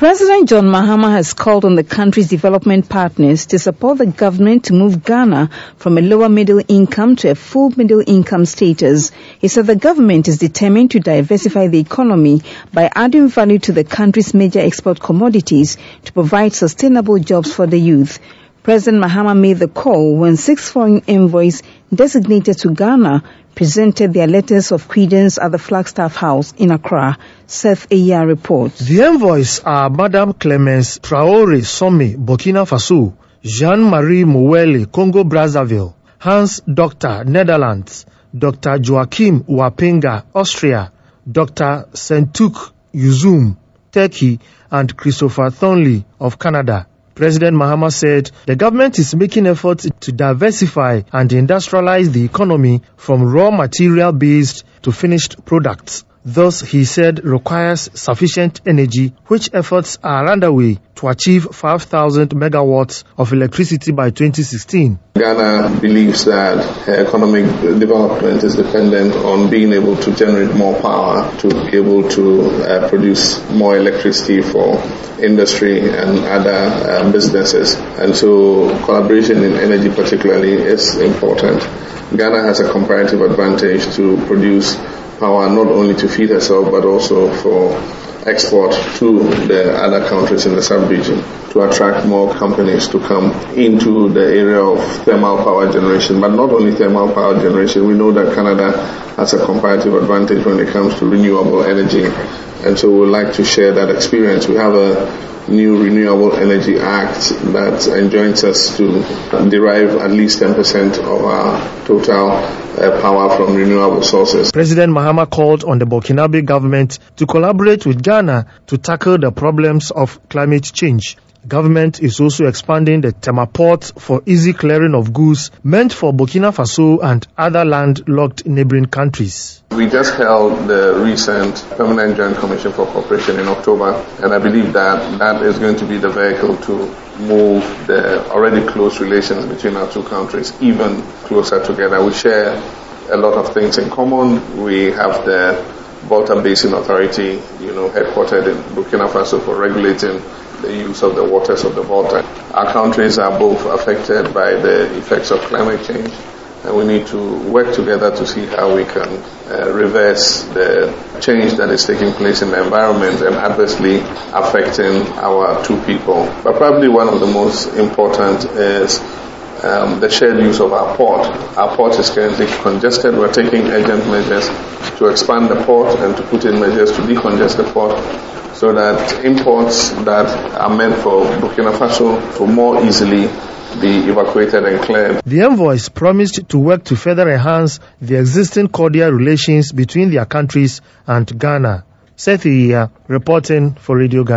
President John Mahama has called on the country's development partners to support the government to move Ghana from a lower middle income to a full middle income status. He said the government is determined to diversify the economy by adding value to the country's major export commodities to provide sustainable jobs for the youth. President Mahama made the call when 6 foreign envoys designated to Ghana presented their letters of credence at the Flagstaff House in Accra. Seth Eya reports. The envoys are Madame Clemence Traoré Somme, Burkina Faso, Jean-Marie Mouwele, Congo Brazzaville, Hans Dr. Netherlands, Dr. Joachim Wapenga, Austria, Dr. Sentuk Yuzum, Turkey, and Christopher Thornley of Canada. President Mahama said the government is making efforts to diversify and industrialize the economy from raw material-based to finished products. Thus, he said, requires sufficient energy, which efforts are underway to achieve 5,000 megawatts of electricity by 2016. Ghana believes that economic development is dependent on being able to generate more power to be able to produce more electricity for industry and other businesses. And so collaboration in energy particularly is important. Ghana has a comparative advantage to produce power not only to feed herself but also for export to the other countries in the sub-region to attract more companies to come into the area of thermal power generation. But not only thermal power generation, we know that Canada has a comparative advantage when it comes to renewable energy. And so we would like to share that experience. We have a new Renewable Energy Act that enjoins us to derive at least 10% of our total power from renewable sources. President Mahama called on the Burkinabe government to collaborate with Ghana to tackle the problems of climate change. Government is also expanding the Tema port for easy clearing of goods meant for Burkina Faso and other landlocked neighboring countries. We just held the recent Permanent Joint Commission for Cooperation in October, and I believe that that is going to be the vehicle to move the already close relations between our two countries even closer together. We share a lot of things in common. We have the Volta Basin Authority, headquartered in Burkina Faso for regulating the use of the waters of the Volta. Our countries are both affected by the effects of climate change, and we need to work together to see how we can reverse the change that is taking place in the environment and adversely affecting our two people. But probably one of the most important is the shared use of our port. Our port is currently congested. We're taking urgent measures to expand the port and to put in measures to decongest the port so that imports that are meant for Burkina Faso to more easily be evacuated and cleared. The envoys promised to work to further enhance the existing cordial relations between their countries and Ghana. Seth Eya reporting for Radio Ghana.